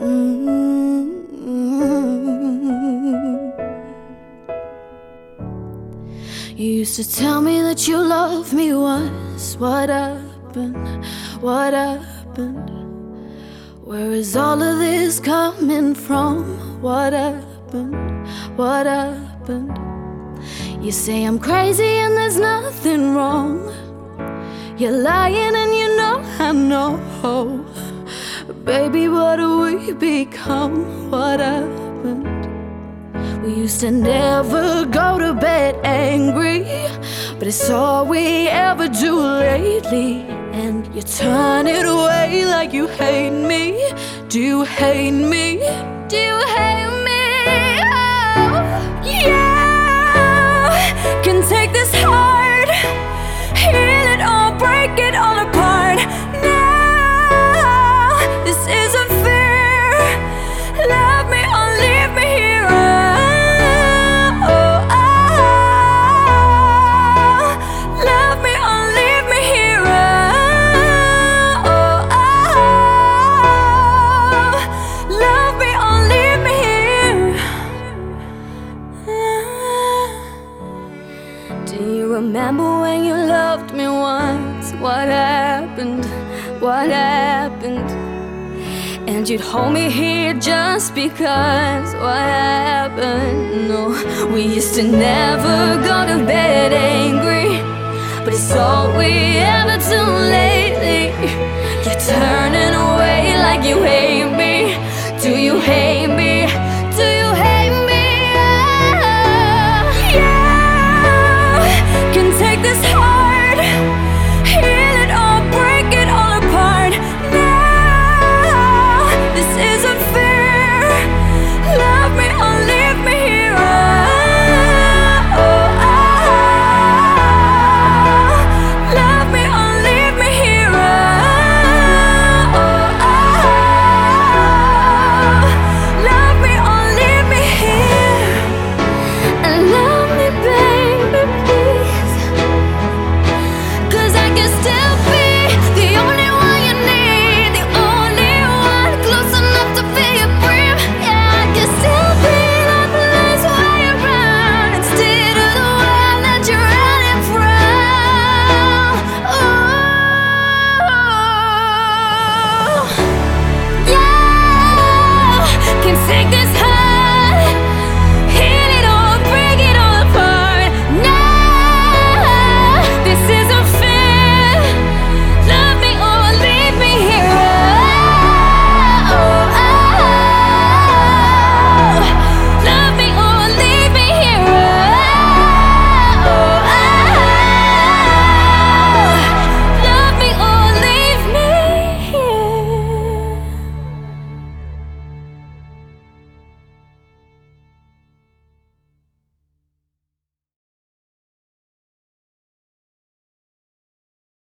Mm-hmm. You used to tell me that you loved me once. What happened? What happened? Where is all of this coming from? What happened? What happened? You say I'm crazy and there's nothing wrong. You're lying and you know I know. Baby, what do we become? What happened? We used to never go to bed angry, but it's all we ever do lately. And you turn it away like you hate me. Do you hate me? Do you hate me? Oh, yeah. Can take this heart, heal it all, break it all apart. Now, this isn't fair. Love me or leave me here. Love me or leave me here. Love me or leave me here. Do you remember when you loved me once? What happened? What happened? And you'd hold me here just because. What happened? No, we used to never go to bed angry, but it's all we ever do lately. You're turning away like you hate me. Do you hate